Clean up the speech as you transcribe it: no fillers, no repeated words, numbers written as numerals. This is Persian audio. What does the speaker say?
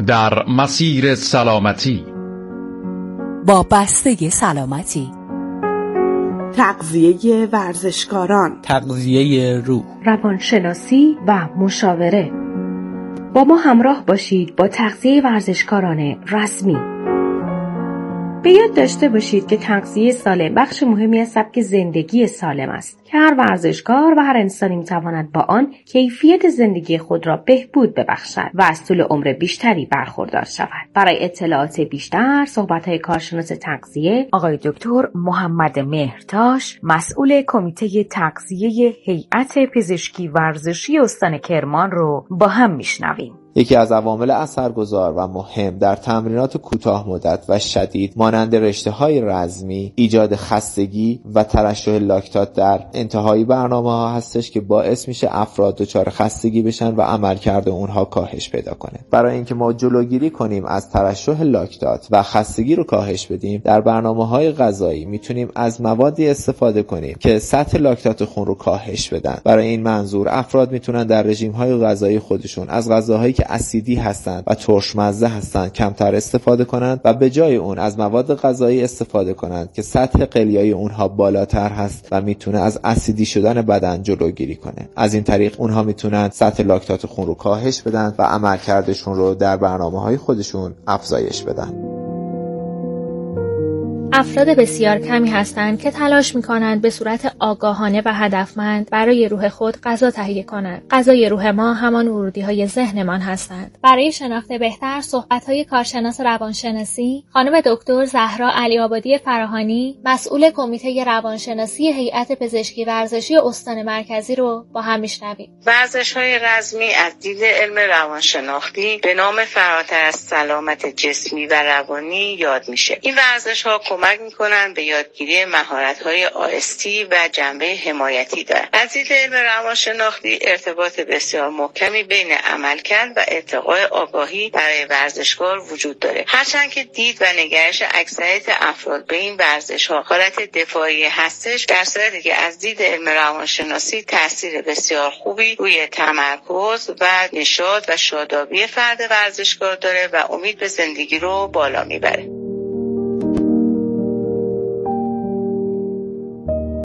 در مسیر سلامتی با بسته سلامتی، تغذیه ورزشکاران، تغذیه روح، روانشناسی و مشاوره. با ما همراه باشید با تغذیه ورزشکاران رسمی. به یاد داشته باشید که تغذیه سالم بخش مهمی از سبک زندگی سالم است که هر ورزشکار و هر انسانی می‌تواند با آن کیفیت زندگی خود را بهبود ببخشد و از طول عمر بیشتری برخوردار شود. برای اطلاعات بیشتر صحبت‌های کارشناس تغذیه آقای دکتر محمد مهرتاش، مسئول کمیته تغذیه هیئت پزشکی ورزشی استان کرمان رو با هم میشنویم. یکی از عوامل اثرگذار و مهم در تمرینات کوتاه مدت و شدید مانند رشته‌های رزمی ایجاد خستگی و ترشح لاکتات در انتهای برنامه‌ها هستش که باعث میشه افراد دچار خستگی بشن و عملکرد اونها کاهش پیدا کنه. برای اینکه ما جلوگیری کنیم از ترشح لاکتات و خستگی رو کاهش بدیم، در برنامه‌های غذایی میتونیم از موادی استفاده کنیم که سطح لاکتات خون رو کاهش بدن. برای این منظور افراد میتونن در رژیم‌های غذایی خودشون از غذاهایی که اسیدی هستند و ترشمزه هستند کمتر استفاده کنند و به جای اون از مواد غذایی استفاده کنند که سطح قلیایی اونها بالاتر هست و میتونه از اسیدی شدن بدن جلوگیری کنه. از این طریق اونها میتونن سطح لاکتات خون رو کاهش بدن و عملکردشون رو در برنامه‌های خودشون افزایش بدن. افراد بسیار کمی هستند که تلاش می‌کنند به صورت آگاهانه و هدفمند برای روح خود غذا تهیه کنند. غذای روح ما همان ورودی‌های ذهنمان هستند. برای شناخت بهتر صحبت‌های کارشناس روانشناسی خانم دکتر زهرا علی‌آبادی فراهانی، مسئول کمیته روانشناسی هیئت پزشکی ورزشی استان مرکزی رو با هم می‌شنویم. ورزش‌های رزمی از دید علم روانشناختی به نام فراتر از سلامت جسمی و روانی یاد میشه. این ورزش‌ها کمک میکنن به یادگیری مهارت‌های آستی و جنبه حمایتی دارن. از دید علم روانشناختی ارتباط بسیار محکمی بین عملکرد و ارتقاء آگاهی برای ورزشکار وجود داره. هرچند که دید و نگرش اکثریت افراد به این ورزش‌ها حالت دفاعی هستش، در صورتی که از دید علم روانشناسی تاثیر بسیار خوبی روی تمرکز و نشاط و شادابی فرد ورزشکار داره و امید به زندگی رو بالا میبره.